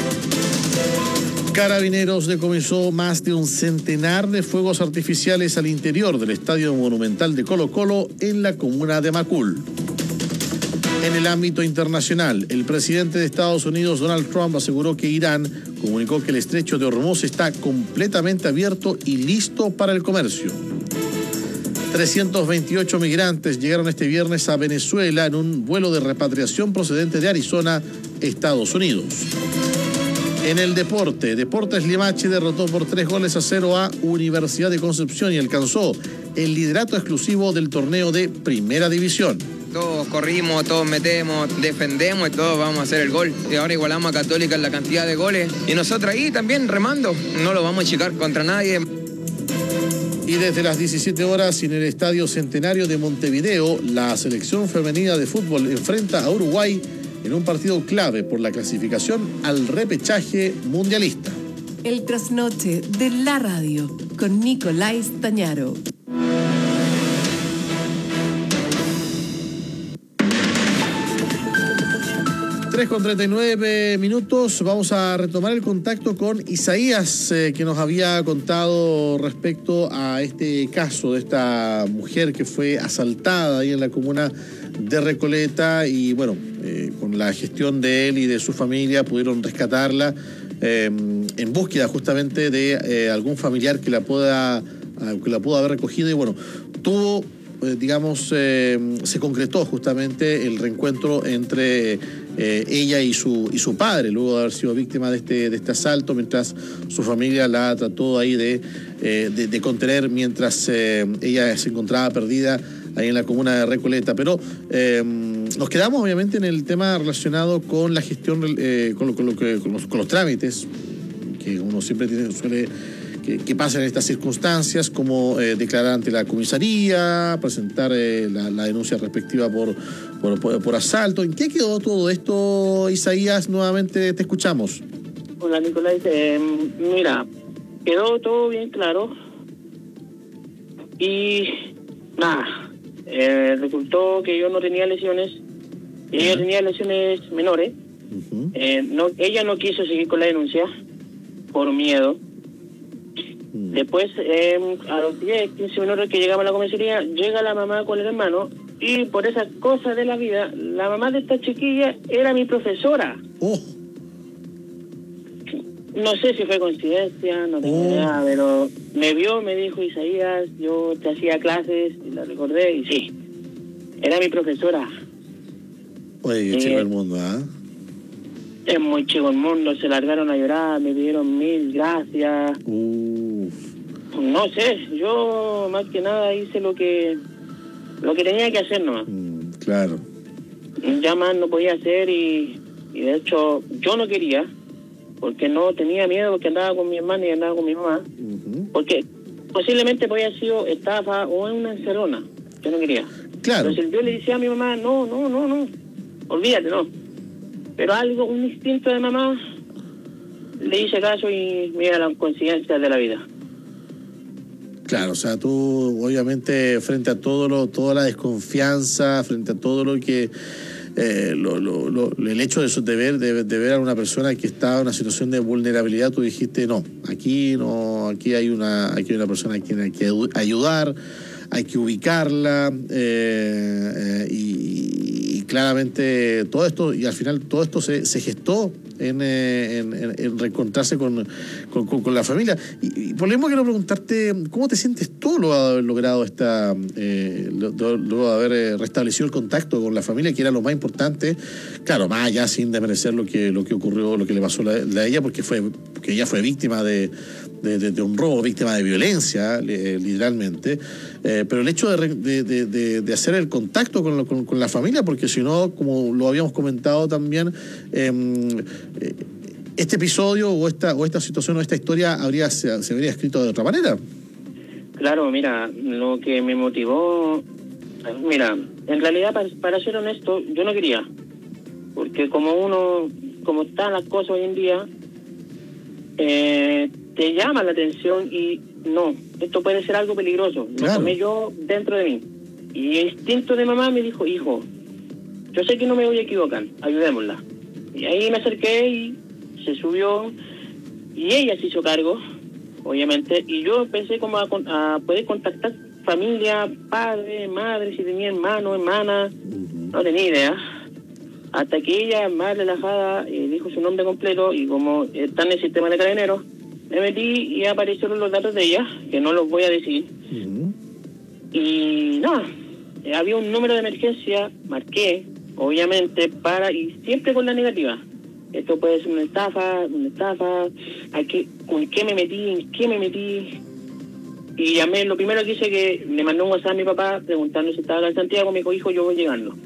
Speaker 3: Carabineros decomisó más de un centenar de fuegos artificiales al interior del Estadio Monumental de Colo-Colo en la comuna de Macul. En el ámbito internacional, el presidente de Estados Unidos, Donald Trump, aseguró que Irán comunicó que el estrecho de Hormuz está completamente abierto y listo para el comercio. 328 migrantes llegaron este viernes a Venezuela en un vuelo de repatriación procedente de Arizona, Estados Unidos. En el deporte, Deportes Limache derrotó por 3-0 a Universidad de Concepción y alcanzó el liderato exclusivo del torneo de Primera División.
Speaker 31: Todos corrimos, todos metemos, defendemos y todos vamos a hacer el gol. Y ahora igualamos a Católica en la cantidad de goles. Y nosotros ahí también remando. No lo vamos a achicar contra nadie.
Speaker 3: Y desde las 17 horas en el Estadio Centenario de Montevideo, la selección femenina de fútbol enfrenta a Uruguay en un partido clave por la clasificación al repechaje mundialista.
Speaker 1: El trasnoche de la radio con Nicolás Tañaro.
Speaker 3: Con 39 minutos, vamos a retomar el contacto con Isaías, que nos había contado respecto a este caso de esta mujer que fue asaltada ahí en la comuna de Recoleta y bueno, con la gestión de él y de su familia pudieron rescatarla en búsqueda justamente de algún familiar que la pudo haber recogido y bueno, tuvo, se concretó justamente el reencuentro entre ella y su padre, luego de haber sido víctima de este asalto, mientras su familia la trató ahí de contener mientras ella se encontraba perdida ahí en la comuna de Recoleta. Pero nos quedamos obviamente en el tema relacionado con la gestión, con los trámites que uno siempre suele que pasan en estas circunstancias, como declarar ante la comisaría, presentar la denuncia respectiva por asalto. ¿En qué quedó todo esto, Isaías? Nuevamente te escuchamos.
Speaker 32: Hola, Nicolás. Mira, quedó todo bien claro. Y nada, resultó que yo no tenía lesiones. Ella tenía lesiones menores, Ella no quiso seguir con la denuncia por miedo. Después, a los 10, 15 minutos que llegaba a la comisaría, llega la mamá con el hermano, y por esas cosas de la vida, la mamá de esta chiquilla era mi profesora. No sé si fue coincidencia, no tengo idea, pero me vio, me dijo: Isaías, yo te hacía clases, y la recordé, y sí, era mi profesora.
Speaker 3: Oye, qué chico el mundo, ¿ah?
Speaker 32: Es muy chico el mundo, se largaron a llorar, me pidieron 1000 gracias. No sé, yo más que nada hice lo que tenía que hacer nomás.
Speaker 3: Claro.
Speaker 32: Ya más no podía hacer, y de hecho yo no quería, porque no tenía miedo, porque andaba con mi hermana y andaba con mi mamá, porque posiblemente podía haber sido estafa o en una encerrona. Yo no quería.
Speaker 3: Claro.
Speaker 32: Entonces yo le decía a mi mamá: no, olvídate, no. Pero algo, un instinto de mamá, le hice caso, y mira las coincidencias de la vida.
Speaker 3: Claro, o sea, tú obviamente frente a toda la desconfianza, frente a todo lo que el hecho de ver a una persona que estaba en una situación de vulnerabilidad, tú dijiste: no, aquí hay una persona a quien hay que ayudar, hay que ubicarla, y claramente todo esto, y al final todo esto se gestó en reencontrarse con la familia. Y por lo mismo quiero preguntarte: ¿cómo te sientes tú luego de haber logrado luego de haber restablecido el contacto con la familia, que era lo más importante? Claro, más allá, sin desmerecer lo que ocurrió, lo que le pasó a ella, porque ella fue víctima de un robo, víctima de violencia, literalmente, pero el hecho de hacer el contacto con la familia, porque si no, como lo habíamos comentado también, este episodio o esta situación o esta historia se habría escrito de otra manera. Claro,
Speaker 32: mira, lo que me motivó, en realidad, para ser honesto, yo no quería, porque como están las cosas hoy en día, te llama la atención, y no, esto puede ser algo peligroso. Lo tomé yo dentro de mí, y el instinto de mamá me dijo: hijo, yo sé que no me voy a equivocar, ayudémosla. Y ahí me acerqué, y se subió, y ella se hizo cargo, obviamente, y yo empecé como a poder contactar familia, padre, madre, si tenía hermano, hermana, no tenía idea. Hasta que ella, más relajada, dijo su nombre completo, y como está en el sistema de Carabineros, me metí y aparecieron los datos de ella, que no los voy a decir. Y nada, había un número de emergencia, marqué, obviamente, y siempre con la negativa. Esto puede ser una estafa, ¿con qué me metí? ¿En qué me metí? Y llamé, lo primero que hice, que le mandé un WhatsApp a mi papá preguntando si estaba acá en Santiago. Me dijo: hijo, yo voy llegando.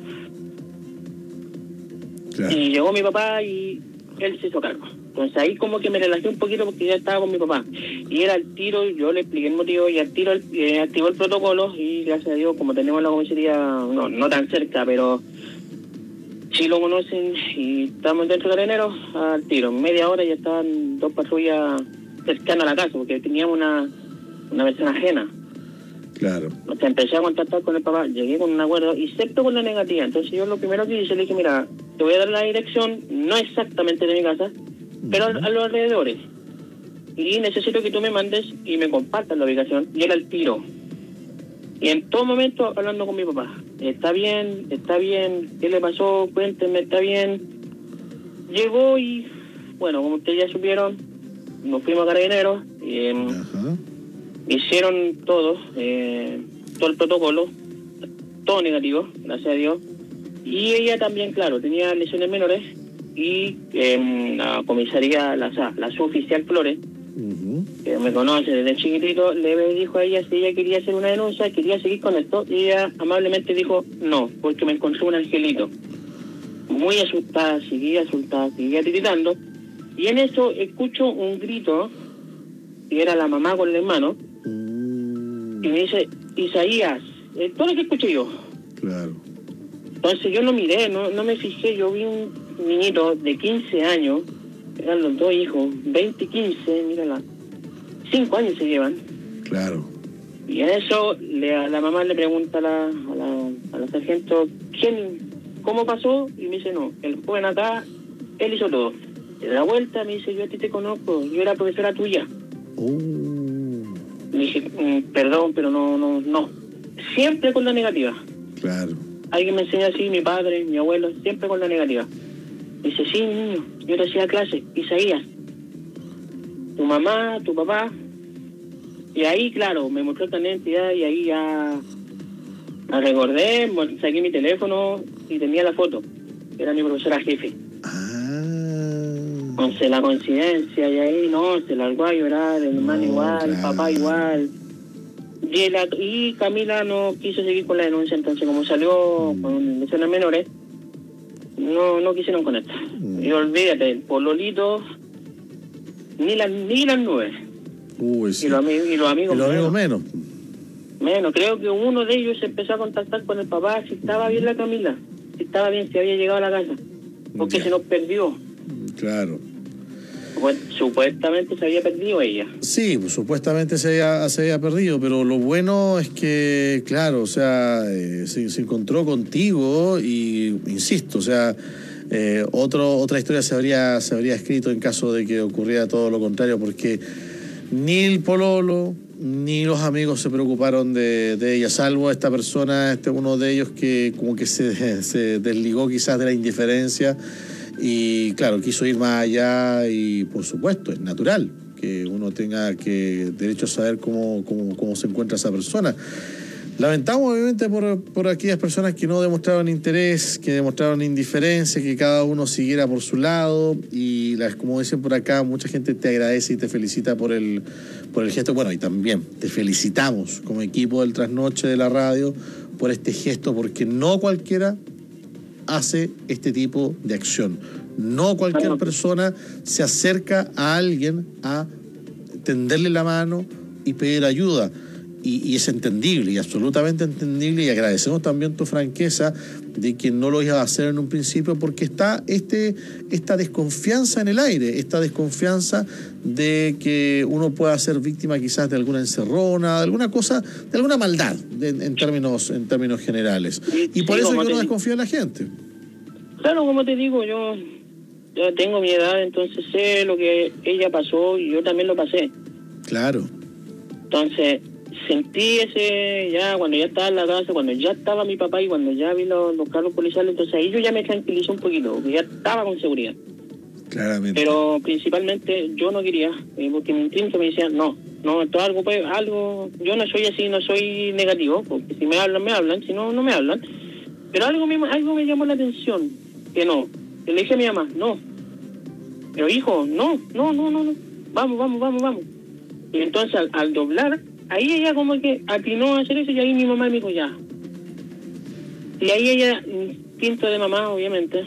Speaker 32: Claro. Y llegó mi papá, y él se hizo cargo. Entonces ahí como que me relajé un poquito, porque ya estaba con mi papá. Y era al tiro, yo le expliqué el motivo, y al tiro activó el protocolo, y gracias a Dios, como tenemos la comisaría, no tan cerca, pero sí lo conocen, y estamos dentro de Carabineros, al tiro. En media hora ya estaban 2 patrullas cercanas a la casa, porque teníamos una persona ajena. Claro. O sea, empecé a contactar con el papá, llegué con un acuerdo, excepto con la negativa. Entonces yo lo primero que hice, le dije: mira, te voy a dar la dirección, no exactamente de mi casa, pero a los alrededores. Y necesito que tú me mandes y me compartas la ubicación. Y él al tiro. Y en todo momento hablando con mi papá: está bien, ¿qué le pasó? Cuéntenme, está bien. Llegó, y bueno, como ustedes ya supieron, nos fuimos a Carabineros, hicieron todo el protocolo, todo negativo, gracias a Dios. Y ella también, claro, tenía lesiones menores, y la comisaría, la suboficial Flores, que me conoce desde chiquitito, le dijo a ella si ella quería hacer una denuncia, quería seguir con esto, y ella amablemente dijo: no, porque me encontré un angelito. Muy asustada, seguía tiritando, y en eso escucho un grito, y era la mamá con el hermano, y me dice: Isaías, todo lo que escuché yo. Claro. Entonces yo no miré, no me fijé, yo vi un niñito de 15 años, eran los 2 hijos, 20 y 15, mírala, 5 años se llevan. Claro. Y en eso la mamá le pregunta a la sargento: ¿cómo pasó? Y me dice: no, el joven acá Él hizo todo. Se da vuelta, me dice, yo a ti te conozco, yo era profesora tuya. Le dije, perdón, pero no. Siempre con la negativa.
Speaker 3: Claro.
Speaker 32: Alguien me enseñó así, mi padre, mi abuelo, siempre con la negativa. Dice, sí, niño, yo te hacía clase, Isaías. Tu mamá, tu papá. Y ahí, claro, me mostró esta identidad y ahí ya la recordé, saqué mi teléfono y tenía la foto. Era mi profesora jefe. Entonces la coincidencia y ahí no, se largó a llorar, el hermano igual, claro. Papá igual. Y Camila no quiso seguir con la denuncia, entonces como salió con lesiones menores, no quisieron con esto. Y olvídate, el pololito, ni las nubes.
Speaker 3: Sí.
Speaker 32: Y los amigos
Speaker 3: menos.
Speaker 32: Menos, creo que uno de ellos se empezó a contactar con el papá, si estaba bien la Camila, si estaba bien, si había llegado a la casa, porque se nos perdió.
Speaker 3: Claro.
Speaker 32: Pues, supuestamente se había perdido ella.
Speaker 3: Sí, pues, supuestamente se había perdido, pero lo bueno es que, claro, o sea, se encontró contigo y, insisto, o sea, otra historia se habría escrito en caso de que ocurriera todo lo contrario, porque ni el pololo ni los amigos se preocuparon de ella, salvo esta persona, uno de ellos que como que se desligó quizás de la indiferencia. Y claro, quiso ir más allá y por supuesto es natural que uno tenga derecho a saber cómo se encuentra esa persona. Lamentamos obviamente por aquellas personas que no demostraron interés, que demostraron indiferencia, que cada uno siguiera por su lado y como dicen por acá, mucha gente te agradece y te felicita por el gesto. Bueno, y también te felicitamos como equipo del Trasnoche de la radio por este gesto, porque no cualquiera hace este tipo de acción. No cualquier persona se acerca a alguien a tenderle la mano y pedir ayuda. Y es entendible, y absolutamente entendible, y agradecemos también tu franqueza de que no lo ibas a hacer en un principio, porque está esta desconfianza en el aire, esta desconfianza de que uno pueda ser víctima quizás de alguna encerrona, de alguna cosa, de alguna maldad en términos generales. Y por eso es que uno desconfía en la gente.
Speaker 32: Claro, como te digo, yo tengo mi edad, entonces sé lo que ella pasó y yo también lo pasé.
Speaker 3: Claro.
Speaker 32: Entonces sentí ya cuando ya estaba en la casa, cuando ya estaba mi papá y cuando ya vi los carros policiales, entonces ahí yo ya me tranquilizé un poquito, porque ya estaba con seguridad.
Speaker 3: Claramente.
Speaker 32: Pero principalmente yo no quería, porque mi instinto me decía, no, esto algo, yo no soy así, no soy negativo, porque si me hablan, si no me hablan. Pero algo me llamó la atención, que no. Le dije a mi mamá, no. Pero hijo, no. Vamos. Y entonces al doblar, ahí ella como que atinó a hacer eso y ahí mi mamá me dijo ya. Y ahí ella, instinto de mamá, obviamente.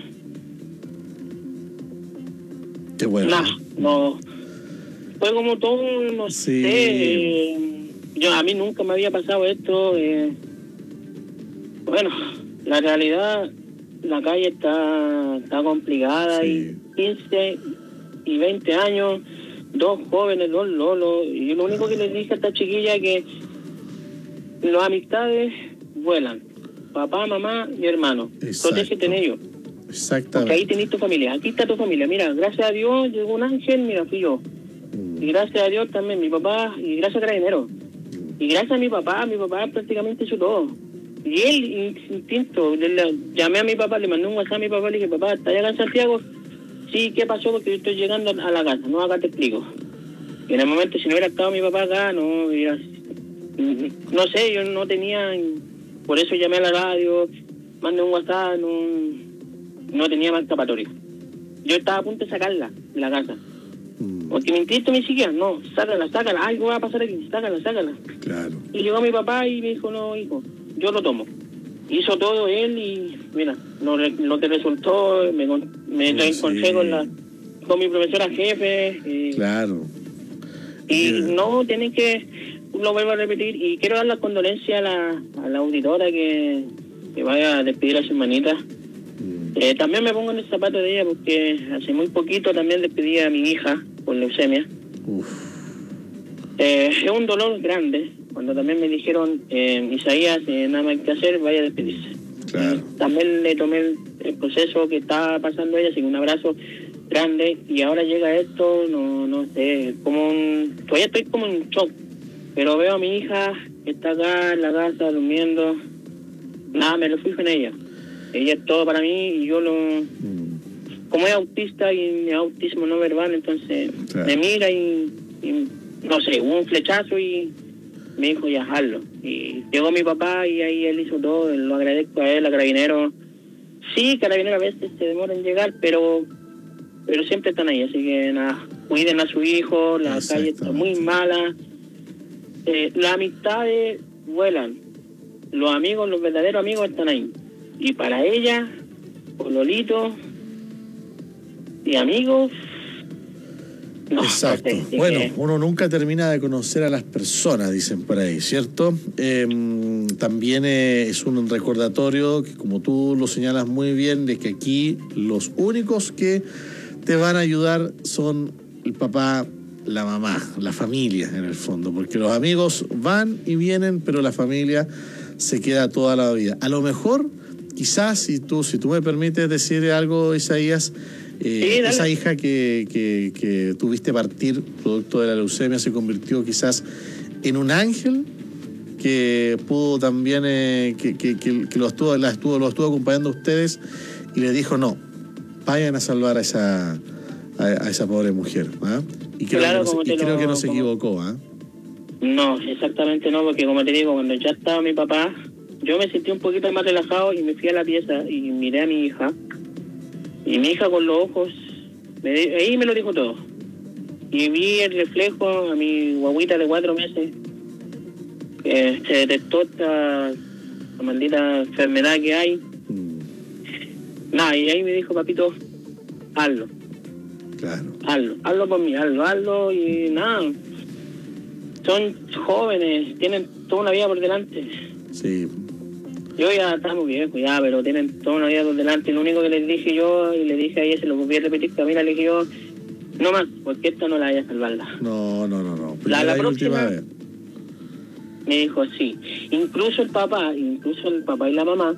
Speaker 3: Qué bueno.
Speaker 32: No. Fue como todo, no sé. A mí nunca me había pasado esto. Bueno, la realidad, la calle está complicada y 15 y 20 años, dos jóvenes, dos lolos, y lo único que les dije a esta chiquilla es que las amistades vuelan, papá, mamá y hermano, protégete en ellos.
Speaker 3: Exactamente.
Speaker 32: Porque ahí tenés tu familia, aquí está tu familia, mira, gracias a Dios llegó un ángel, mira, fui yo, y gracias a Dios también mi papá, y gracias a Carabineros, y gracias a mi papá prácticamente hizo todo. Y él, instinto, llamé a mi papá, le mandé un WhatsApp a mi papá, le dije, papá, ¿estás acá en Santiago? Sí, ¿qué pasó? Porque yo estoy llegando a la casa, no, acá te explico. Y en el momento, si no hubiera estado mi papá acá, no sé, yo no tenía, por eso llamé a la radio, mandé un WhatsApp, no tenía más escapatoria. Yo estaba a punto de sacarla de la casa. Porque mi instinto me decía, no, sácala, algo va a pasar aquí, sácala.
Speaker 3: Claro.
Speaker 32: Y llegó mi papá y me dijo, no, hijo, yo lo tomo. Hizo todo él y, mira, lo que resultó, me lo encontré con mi profesora jefe.
Speaker 3: Claro.
Speaker 32: Y no, tienen que, lo vuelvo a repetir, y quiero dar las condolencias a la auditora que vaya a despedir a su hermanita. También me pongo en el zapato de ella porque hace muy poquito también despedí a mi hija con leucemia. Es un dolor grande, cuando también me dijeron, Isaías, nada más que hacer, vaya a despedirse.
Speaker 3: Claro.
Speaker 32: También le tomé el proceso que estaba pasando ella, así que un abrazo grande, y ahora llega esto, no sé, todavía estoy como en shock, pero veo a mi hija que está acá en la casa durmiendo, nada, me refugio en ella es todo para mí, y yo como es autista y autismo no verbal, entonces me mira y no sé, hubo un flechazo y me dijo ya hazlo, y llegó mi papá y ahí él hizo todo, lo agradezco a él, a Carabineros. Sí, Carabineros a veces se demora en llegar, pero siempre están ahí, así que nada, cuiden a su hijo, la calle está muy mala, las amistades vuelan, los amigos, los verdaderos amigos están ahí, y para ella, Pololito y amigos, no.
Speaker 3: Exacto.
Speaker 32: No sé,
Speaker 3: bueno, uno nunca termina de conocer a las personas, dicen por ahí, ¿cierto? También es un recordatorio que, como tú lo señalas muy bien, de que aquí los únicos que te van a ayudar son el papá, la mamá, la familia en el fondo, porque los amigos van y vienen, pero la familia se queda toda la vida. A lo mejor, quizás, si tú me permites decir algo, Isaías, esa hija que tuviste partir producto de la leucemia se convirtió quizás en un ángel que pudo también que lo estuvo acompañando a ustedes y le dijo no, vayan a salvar a esa pobre mujer, ¿eh? Y creo que no se equivocó, ¿eh?
Speaker 32: No, exactamente no, porque como te digo, cuando ya estaba mi papá, yo me sentí un poquito más relajado y me fui a la pieza y miré a mi hija. Y mi hija con los ojos, ahí me lo dijo todo. Y vi el reflejo a mi guaguita de 4 meses. Se detectó esta maldita enfermedad que hay. Nada, y ahí me dijo, papito, hazlo.
Speaker 3: Claro.
Speaker 32: Hazlo por mí, hazlo. Y nada, son jóvenes, tienen toda una vida por delante.
Speaker 3: Sí.
Speaker 32: Yo ya estamos viejos ya, pero tienen toda una vida por delante. Lo único que les dije yo, y le dije a ella, se lo volví a repetir, Camila, le dije yo, no más, porque esta no la vaya a salvarla.
Speaker 3: No.
Speaker 32: La próxima vez. Me dijo sí. Incluso el papá y la mamá,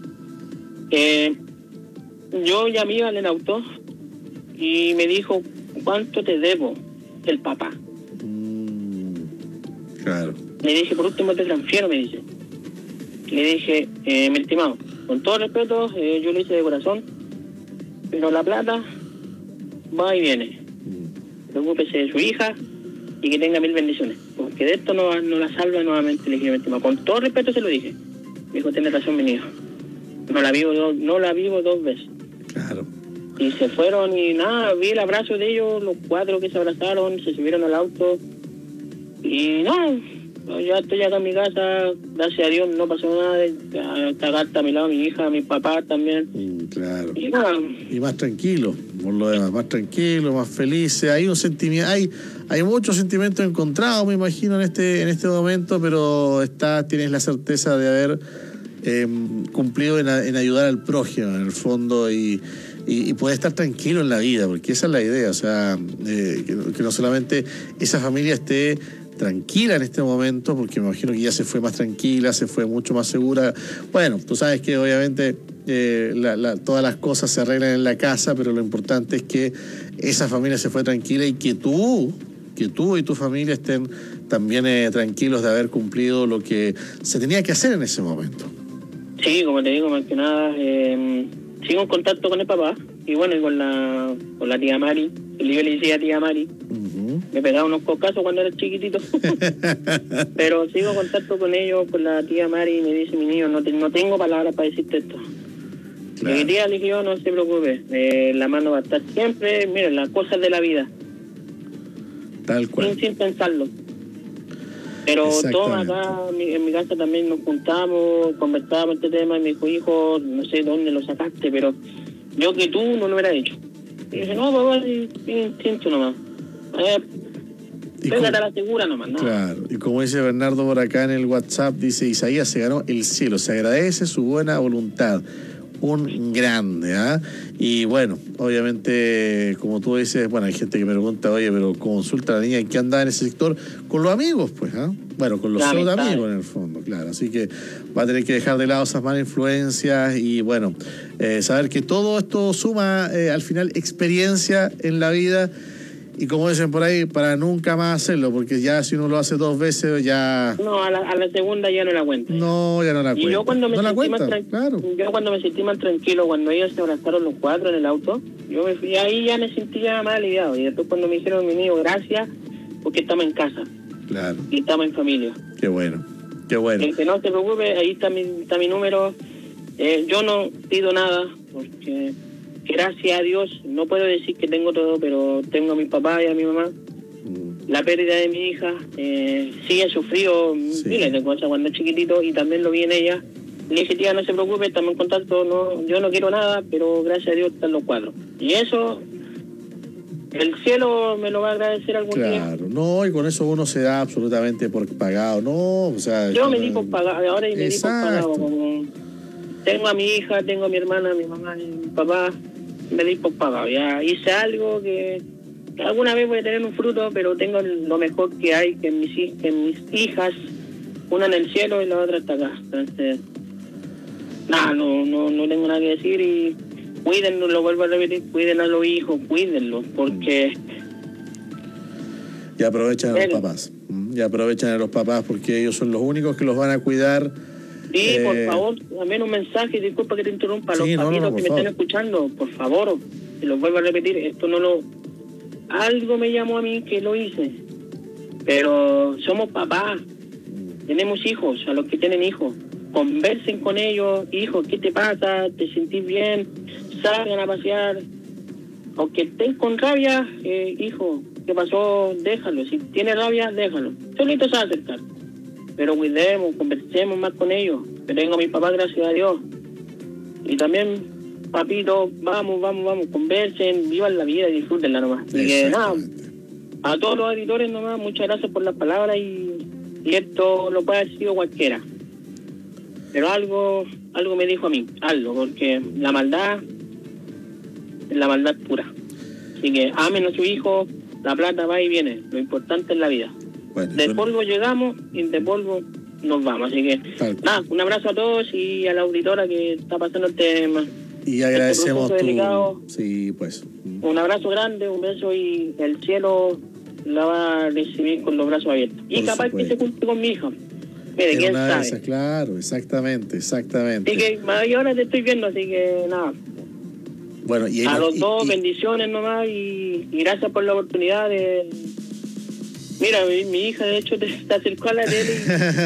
Speaker 32: yo ya me iba en el auto y me dijo, ¿cuánto te debo? El papá.
Speaker 3: Claro.
Speaker 32: Le dije, por último te transfiero, me dice. Le dije, mi estimado, con todo respeto, yo lo hice de corazón, pero la plata va y viene. Preocúpese de su hija y que tenga 1000 bendiciones, porque de esto no la salva nuevamente. Le dije, mi estimado, con todo respeto se lo dije. Me dijo, tiene razón, mi hijo. No la vivo 2 veces.
Speaker 3: Claro.
Speaker 32: Y se fueron y nada, vi el abrazo de ellos, los 4 que se abrazaron, se subieron al auto y no. Ya estoy acá en mi casa, gracias a Dios no pasó nada, está acá a mi lado mi hija, mi papá también.
Speaker 3: Claro.
Speaker 32: Y nada.
Speaker 3: Y más tranquilo, por lo demás, más tranquilo, más felices. Hay un sentimiento, hay muchos sentimientos encontrados, me imagino, en este momento, pero tienes la certeza de haber cumplido en ayudar al prójimo, en el fondo, y poder estar tranquilo en la vida, porque esa es la idea, o sea, que no solamente esa familia esté tranquila en este momento, porque me imagino que ya se fue más tranquila, se fue mucho más segura. Bueno, tú sabes que obviamente todas las cosas se arreglan en la casa, pero lo importante es que esa familia se fue tranquila y que tú y tu familia estén también tranquilos de haber cumplido lo que se tenía que hacer en ese momento.
Speaker 32: Sí, como te digo, más que nada, sigo en contacto con el papá y bueno, y con la tía Mari, yo le decía tía Mari. Me pegaba unos cocazos cuando era chiquitito. Pero sigo en contacto con ellos, con la tía Mari, y me dice, mi niño, no tengo palabras para decirte esto. Claro. Mi tía le dije yo, no se preocupe, la mano va a estar siempre, miren, las cosas de la vida.
Speaker 3: Tal cual.
Speaker 32: Sin pensarlo. Pero todos acá en mi casa también nos juntamos, conversábamos este tema, y me dijo, hijo, no sé dónde lo sacaste, pero yo que tú no lo hubiera hecho. Y dije, no, papá, instinto nomás. Pégate a la segura nomás, ¿no?
Speaker 3: Claro, y como dice Bernardo por acá en el WhatsApp, dice, Isaías se ganó el cielo, se agradece su buena voluntad, un grande, ¿ah? Y bueno, obviamente, como tú dices, bueno, hay gente que me pregunta, oye, pero consulta a la niña en qué andaba en ese sector, con los amigos, pues, ¿ah? Bueno, con los pseudoamigos en el fondo, claro. Así que va a tener que dejar de lado esas malas influencias y, bueno, saber que todo esto suma, al final, experiencia en la vida. Y como dicen por ahí, para nunca más hacerlo, porque ya si uno lo hace 2 veces, ya...
Speaker 32: No, a la segunda ya no la cuenta.
Speaker 3: No, ya no la cuenta.
Speaker 32: Y yo cuando me
Speaker 3: no
Speaker 32: sentí más tranquilo, cuando ellos se abrazaron los 4 en el auto, yo me fui, ahí ya me sentía más aliviado. Y después cuando me dijeron, mi niño, gracias, porque estamos en casa.
Speaker 3: Claro.
Speaker 32: Y estamos en familia.
Speaker 3: Qué bueno, qué bueno.
Speaker 32: Que no se preocupe, ahí está mi número. Yo no pido nada, porque gracias a Dios, no puedo decir que tengo todo, pero tengo a mi papá y a mi mamá. La pérdida de mi hija, sí he sufrido miles de cosas cuando es chiquitito y también lo vi en ella. Le dije, tía, no se preocupe, estamos en contacto, no, yo no quiero nada, pero gracias a Dios están los 4. Y eso... el cielo me lo va a agradecer algún día.
Speaker 3: Claro, no, y con eso uno se da absolutamente por pagado, no, o sea...
Speaker 32: Yo me di por pagado, ahora me di por pagado. Como tengo a mi hija, tengo a mi hermana, a mi mamá y mi papá, me di por pagado. Ya hice algo que alguna vez voy a tener un fruto, pero tengo lo mejor que hay, que mis hijas, una en el cielo y la otra está acá. Entonces, nada, no tengo nada que decir y... cuídenlo, lo vuelvo a repetir, cuiden a los hijos, cuídenlos, porque...
Speaker 3: Y aprovechen a los papás. Y aprovechen a los papás porque ellos son los únicos que los van a cuidar.
Speaker 32: Sí, por favor, también un mensaje, disculpa que te interrumpa, los papitos que me están escuchando, por favor, y los vuelvo a repetir, esto no lo... algo me llamó a mí que lo hice, pero somos papás, tenemos hijos, a los que tienen hijos, conversen con ellos, hijos, ¿qué te pasa? ¿Te sentís bien? Salgan a pasear, aunque estén con rabia, hijo, ¿qué pasó? Déjalo, si tiene rabia, déjalo, solito se va a acercar, pero cuidemos, conversemos más con ellos, que tengo a mi papá, gracias a Dios, y también, papito, vamos, conversen, vivan la vida y disfrútenla nomás, y que nada, a todos los editores nomás, muchas gracias por las palabras y esto lo puede haber sido cualquiera, pero algo me dijo a mí, porque la maldad es la maldad pura. Así que amen a su hijo, la plata va y viene, lo importante es la vida. Bueno, de polvo llegamos y de polvo nos vamos. Así que nada, un abrazo a todos y a la auditora que está pasando el tema.
Speaker 3: Y agradecemos
Speaker 32: Sí, pues. Un abrazo grande, un beso y el cielo la va a recibir con los brazos abiertos. Y por capaz supuesto. Que se junte con mi hija. Mire, quién sabe.
Speaker 3: Esas, claro, exactamente.
Speaker 32: Así que ahora te estoy viendo, así que nada.
Speaker 3: Bueno, y
Speaker 32: a los dos, bendiciones nomás y gracias por la oportunidad de... Mira, mi hija de hecho te acercó a la tele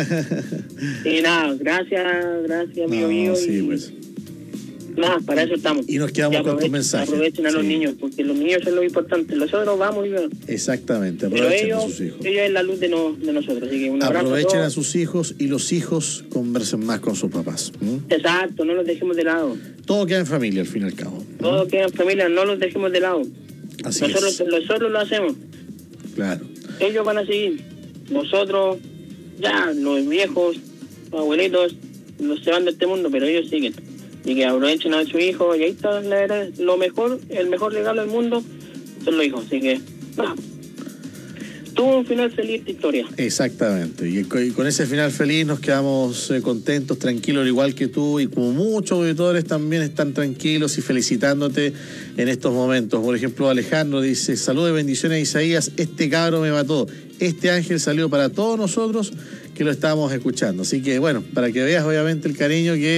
Speaker 32: y nada, gracias amigo mío.
Speaker 3: Sí, pues.
Speaker 32: Nada, para eso estamos.
Speaker 3: Y nos quedamos con tu mensaje.
Speaker 32: Aprovechen a los niños, porque los niños son lo importante. Nosotros vamos y vamos.
Speaker 3: Exactamente, aprovechen a sus hijos.
Speaker 32: Ellos es la luz de nosotros, así que un abrazo.
Speaker 3: Aprovechen a sus hijos y los hijos conversen más con sus papás.
Speaker 32: Exacto, no los dejemos de lado.
Speaker 3: Todo queda en familia, al fin y al cabo.
Speaker 32: Todo queda en familia, no los dejemos de lado.
Speaker 3: Así
Speaker 32: nosotros lo hacemos.
Speaker 3: Claro.
Speaker 32: Ellos van a seguir. Nosotros, ya, los viejos, los abuelitos, se van de este mundo, pero ellos siguen. Y que aprovechen a su hijo, y ahí está el mejor regalo del mundo son los hijos. Así que, nada. Tuvo un final feliz esta historia.
Speaker 3: Exactamente, y con ese final feliz nos quedamos contentos, tranquilos, al igual que tú, y como muchos auditores también están tranquilos y felicitándote en estos momentos. Por ejemplo, Alejandro dice: saludos y bendiciones a Isaías, este cabro me mató, este ángel salió para todos nosotros que lo estábamos escuchando. Así que bueno, para que veas obviamente el cariño que